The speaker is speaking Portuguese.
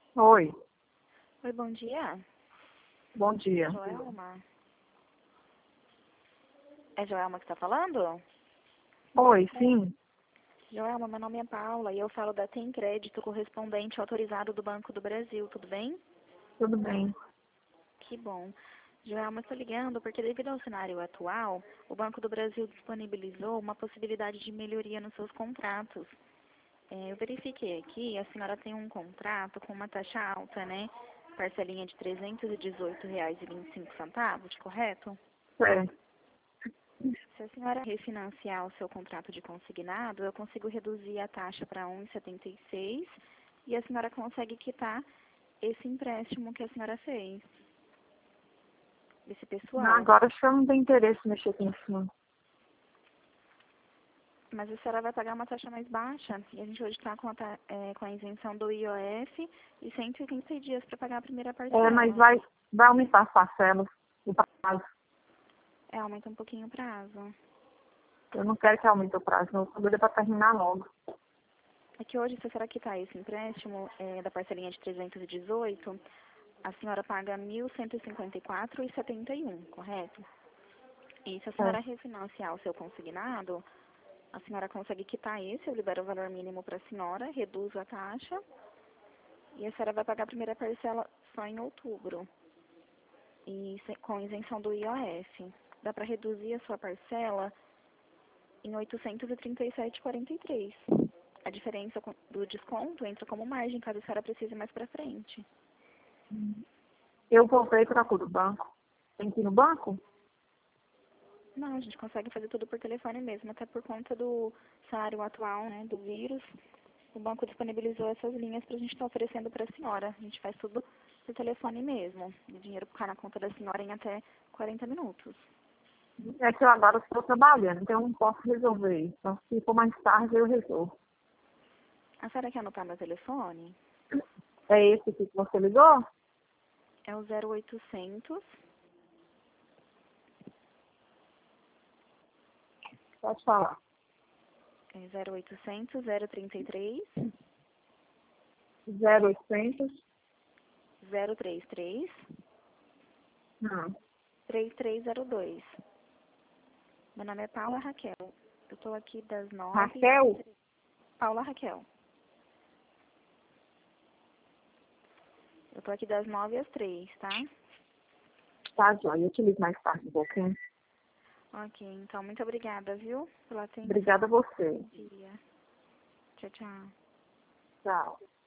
Oi, Oi, bom dia. bom dia. Joelma. É Joelma que está falando? Oi, sim. Joelma, meu nome é Paula e eu falo da Tem Crédito correspondente autorizado do Banco do Brasil, tudo bem? Tudo bem. Que bom. Joelma, estou ligando porque devido ao cenário atual, o Banco do Brasil disponibilizou uma possibilidade de melhoria nos seus contratos. Eu verifiquei aqui, a senhora tem um contrato com uma taxa alta, né? Parcelinha de R$ 318,25, correto? É, Se a senhora refinanciar o seu contrato de consignado, eu consigo reduzir a taxa para 1,76 e a senhora consegue quitar esse empréstimo que a senhora fez, esse pessoal. agora acho que eu não tenho interesse em mexer com isso, não. Mas a senhora vai pagar uma taxa mais baixa e a gente hoje está com a isenção do IOF e 180 dias para pagar a primeira Mas parcela. vai aumentar as parcelas, o prazo. Aumenta um pouquinho o prazo. Eu não quero que aumente o prazo, não. Eu tô doida pra terminar logo. É que hoje, se a senhora quitar esse empréstimo da parcelinha de 318, a senhora paga R$ 1.154,71, correto? E se a É. senhora refinanciar o seu consignado, a senhora consegue quitar esse, eu libero o valor mínimo para a senhora, reduzo a taxa e a senhora vai pagar a primeira parcela só em outubro, com isenção do IOF. Dá para reduzir a sua parcela em R$ 837,43. A diferença do desconto entra como margem, caso a senhora precise mais para frente. Eu voltei para o banco. Tem que ir no banco? Não, a gente consegue fazer tudo por telefone mesmo, até por conta do cenário atual, né, do vírus. O banco disponibilizou essas linhas para a gente estar oferecendo para a senhora. A gente faz tudo por telefone mesmo. O dinheiro ficar na conta da senhora em até 40 minutos. É que eu agora estou trabalhando, então eu não posso resolver isso. Então, se for mais tarde, eu resolvo. A senhora quer anotar meu telefone? É esse aqui que você ligou? É o 0800. Pode falar. É 0800 033 0800. 033 Não. 3302. Meu nome é Paula Raquel. Eu estou aqui das 9 às Raquel? 3. Paula Raquel. Eu estou aqui das 9 às 3, tá? Tá, joia. Eu te ligo mais tarde um pouquinho. Ok, então muito obrigada, viu? Pela Obrigada a atenção. você. Bom dia. Tchau, tchau. Tchau.